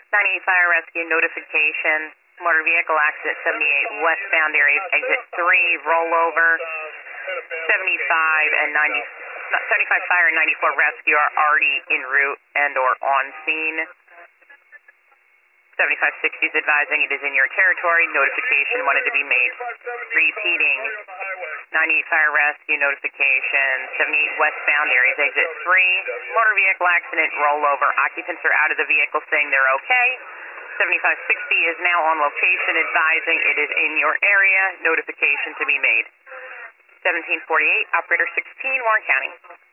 98 Fire Rescue notification. Motor vehicle accident 78 westbound areas, exit 3, rollover. 75 and 90, 75 Fire and 94 Rescue are already en route and or on scene. 7560 is advising it is in your territory. Notification wanted to be made. Repeating. 98 Fire Rescue notification. 78 westbound areas, exit 3. Motor vehicle accident, rollover. Occupants are out of the vehicle saying they're okay. 7560 is now on location advising it is in your area. Notification to be made. 1748, operator 16, Warren County.